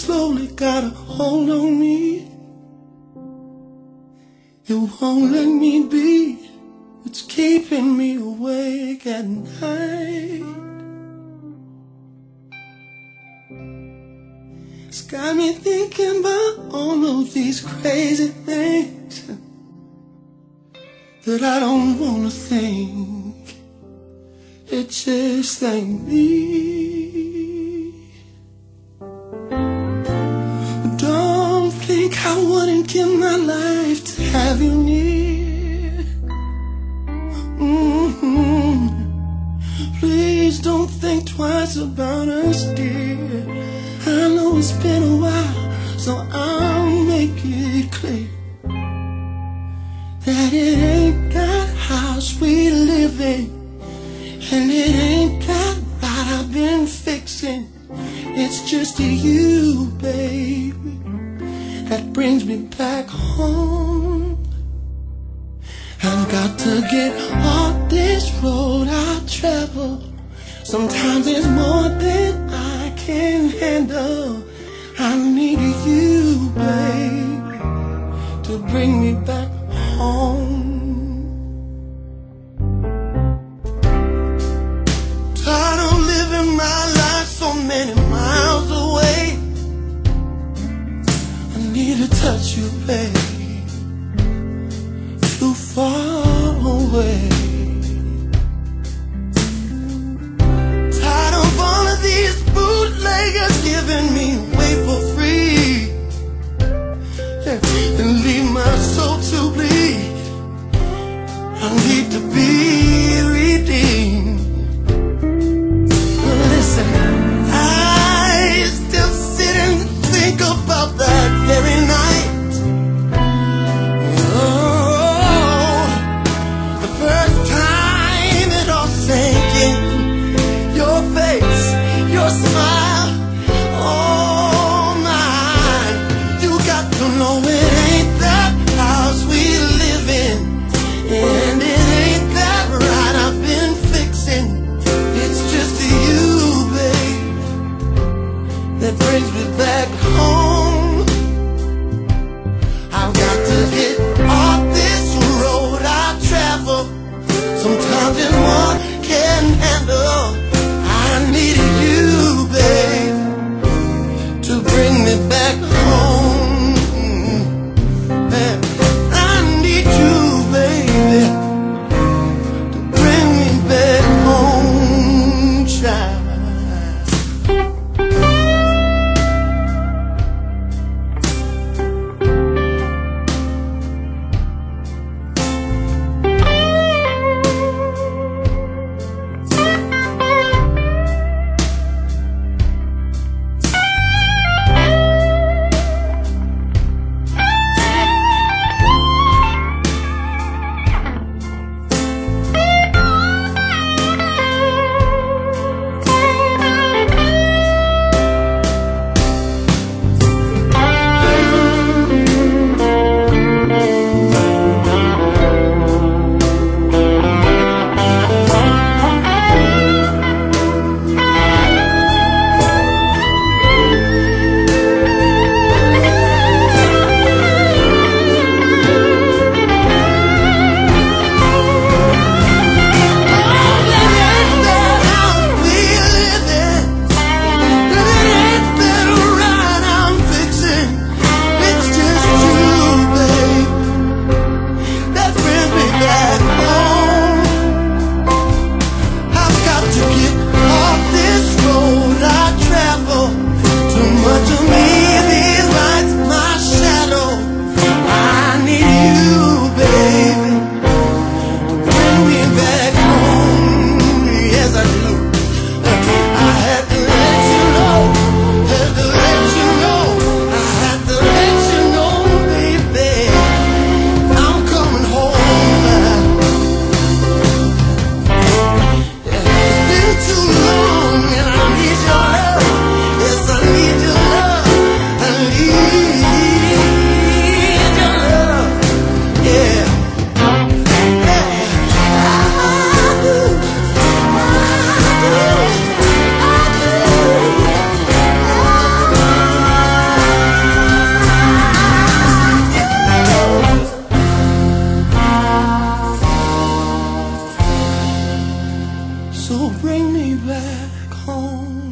slowly got a hold on me. It won't let me be. It's keeping me awake at night. It's got me thinking about all of these crazy things that I don't wanna think. It just ain't me. Don't think I wouldn't give my life to have you near. Please don't think twice about us, dear. I know it's been a while, so I'll make it clear that it ain't that house we live in, and it ain't that ride I've been fixing. It's just you, baby, that brings me back home. I've got to get off this road I travel. Sometimes it's more than I can handle. I need you, baby, to bring me back home. Tired of living my life so many miles away. I need to touch you, baby, too far away. Tired of all of these bootleggers giving me away for free, and leave my soul to bleed. I need to be redeemed. Listen, I still sit and think about that very night. Oh, the first time it all sank in. Your face, your smile, oh my. You got to know it ain't that house we live in, and it ain't that ride I've been fixing. It's just you, babe, that brings me back home. I've got to get off this road I travel. Sometimes it's more can handle. I need you, babe, to bring me back home. I need you, baby, to bring me back home, child. So bring me back home.